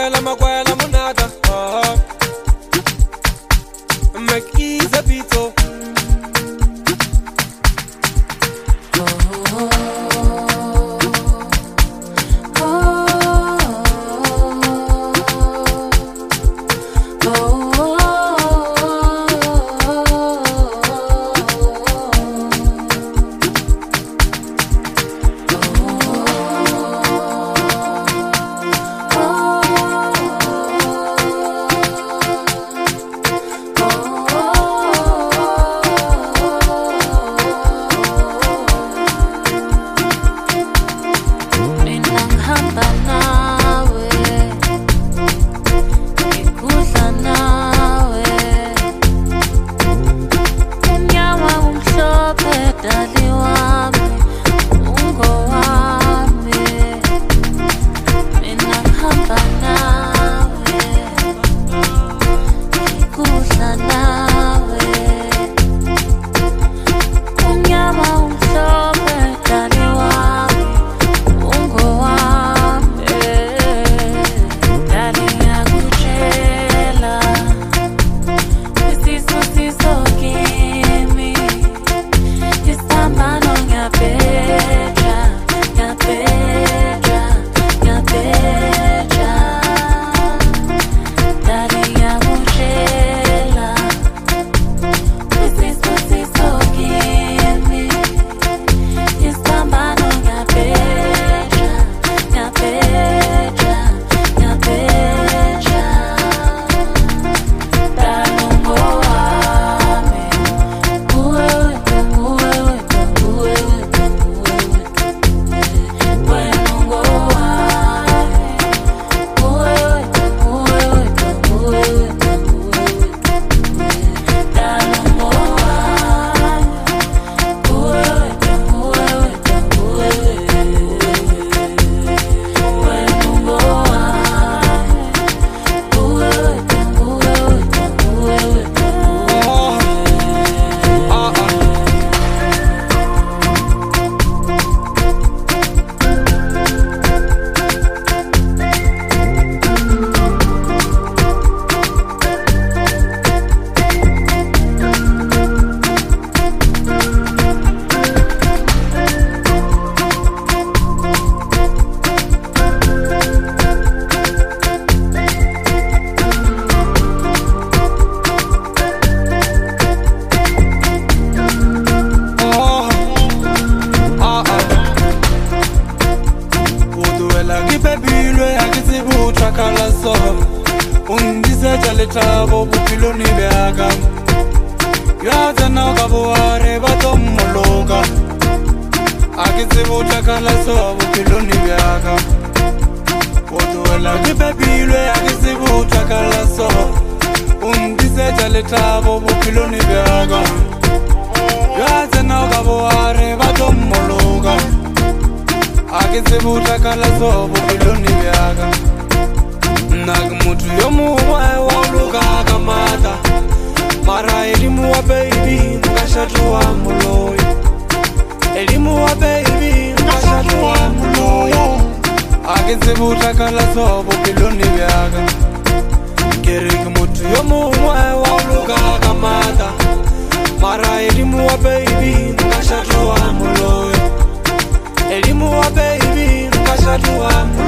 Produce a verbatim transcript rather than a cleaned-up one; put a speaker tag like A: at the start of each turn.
A: makwela makwela monaka make easy beat.
B: Letabo bupiloni beaka Yaza na kabuare batom mologa Akitse butakala so bupiloni beaka Oduela kipebilwe akitse butakala so Undise letabo bupiloni beaka Yaza na kabuare batom mologa Akitse butakala so bupiloni beaka Nag mutu yomu wae waluka kamata Mara elimu wa baby Nkashatu wa muloyo Elimu wa baby Nkashatu wa muloyo Akinse butakala sobo piloni vyaga Kirik mutu yomu wae waluka kamata Mara elimu wa baby Nkashatu wa muloyo Elimu wa baby Nkashatu wa muloyo